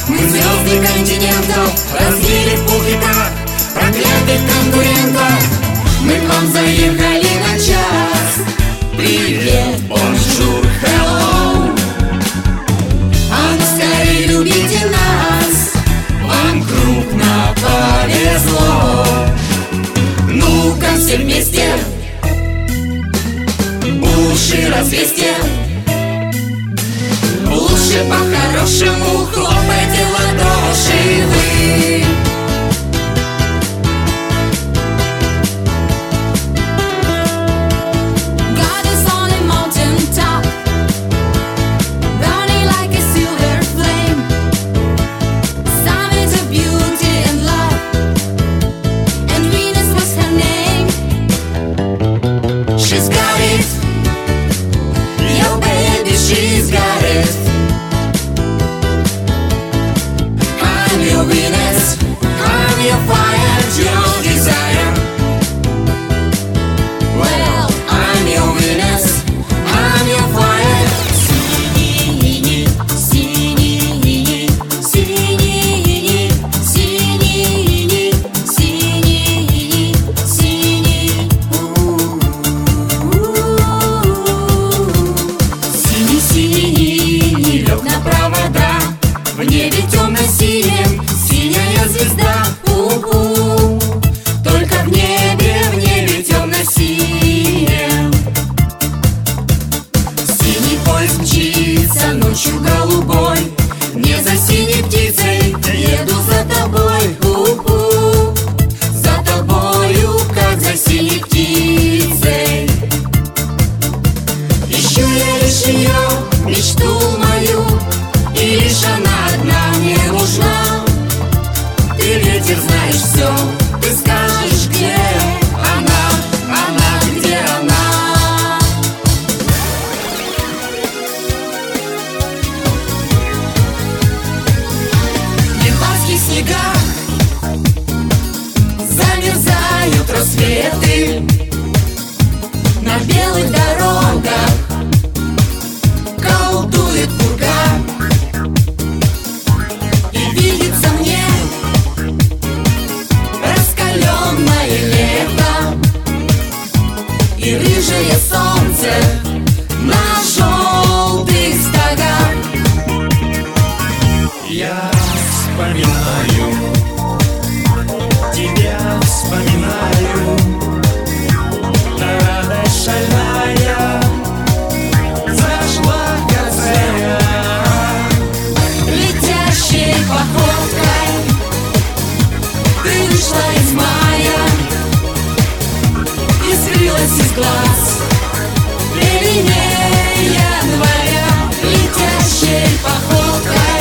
Мы звезды континентов разбили в пух и прах проклятых конкурентов. Мы к вам заехали на час. Привет, бонжур, hello. А ну скорее любите нас, вам крупно повезло. Ну-ка все вместе уши развесьте. Лучше по-хорошему хлопайте в ладоши вы. She's got it. I'm your Venus, I'm your fire, your desire. Well, I'm your Venus, I'm your fire. Синий, синий, синий, синий, синий, синий. Синий лег на провода, в небе темно-синем синяя звезда. У-у-у. Только в небе темно-синем. Синий поезд мчится ночью голубой. Не за синей птицей еду за тобой. У-у. За тобою, как за синей птицей. Ищу я лишь ее, мечту мою, и лишь она одна мне нужна. Ты, ветер, знаешь все, ты скажешь, где она, где она. В январских снегах замерзают рассветы. На белых дорогах колдует пурга. И видится мне раскаленное лето и рыжее солнце на желтых стогах. Я вспоминаю, тебя вспоминаю. Радость шальная зажгла газея. Летящей походкой ты вышла из мая и скрылась из глаз в пелене января. Летящей походкой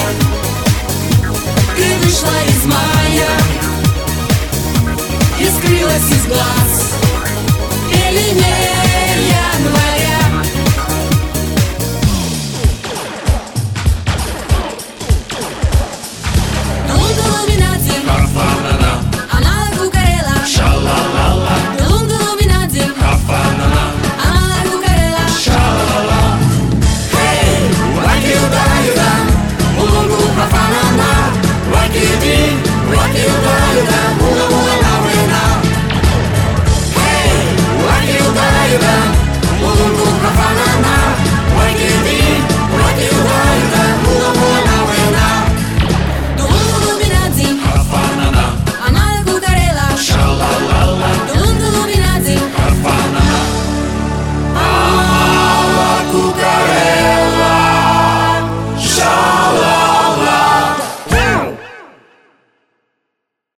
ты вышла из мая и скрылась из глаз в пелене